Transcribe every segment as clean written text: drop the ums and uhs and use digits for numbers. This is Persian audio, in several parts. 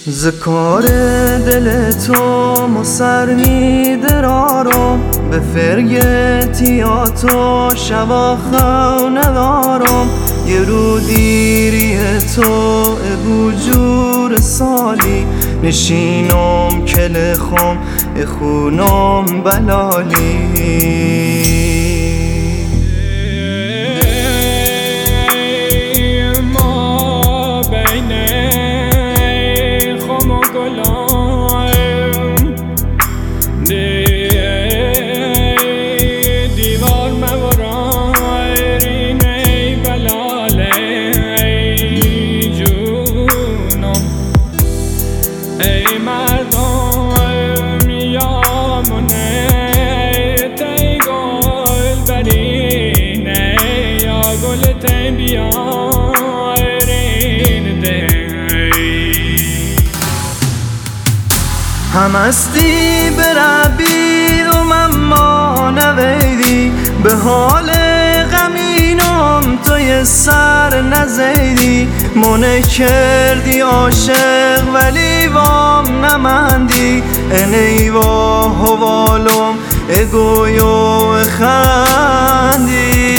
ز کار دل تو مسر میدرارم به فرگتیاتو شوا خو ندارم یه رو دیری تو بوجور سالی نشینم کل خم خونم بلالی ای مردم یامونه تی گل برینه یا گل تی بیارین ده هم استی بربید و من ما نویدی به حال غمینم توی سر نزیدی منه کردی عاشق ولی وام نمندی اینی و حوالم اگوی و خندی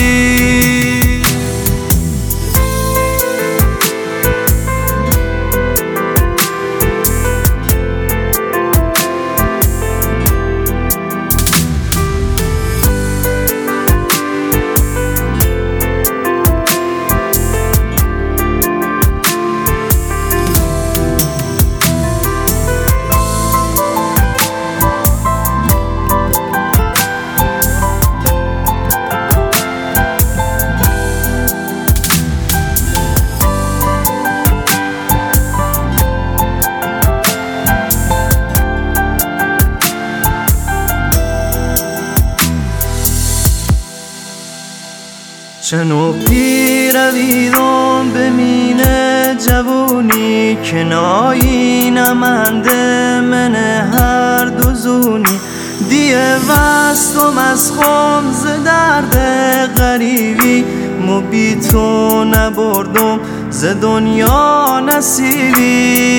چنو پیرویدم به مینه جوونی که نایی نمنده من هر دو زونی دیه وستم از خم ز درد غریبی مو بی تو نبردم ز دنیا نصیبی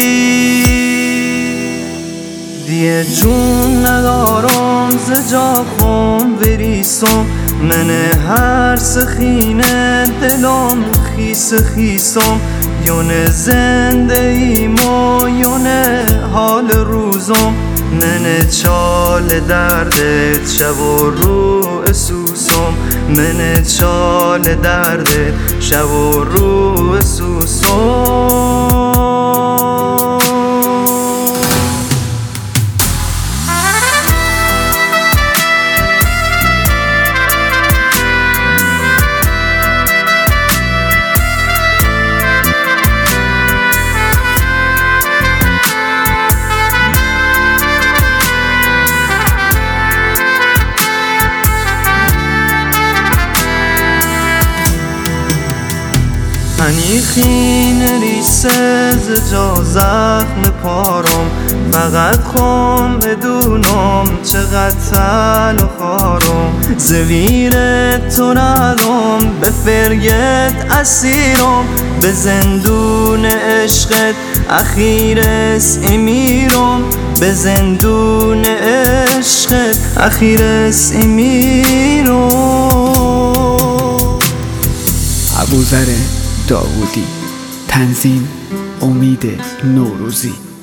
دیه جون ندارم ز جا خم بریسم من هر سخینه دلم خیس خیسم یون زنده ایم و یون حال روزم من چال دردت شب و رو اسوسم من چال دردت شب و رو اسوسم هنیخین ریسه ز جا زخم پارم فقط خم بدونم چقدر تل و خارم زویر تو ندم به فرگت اسیرم به زندون عشقت اخیرس امیرم به زندون عشقت اخیرس امیرم. ابوذر داوودی، تنظیم امید نوروزی.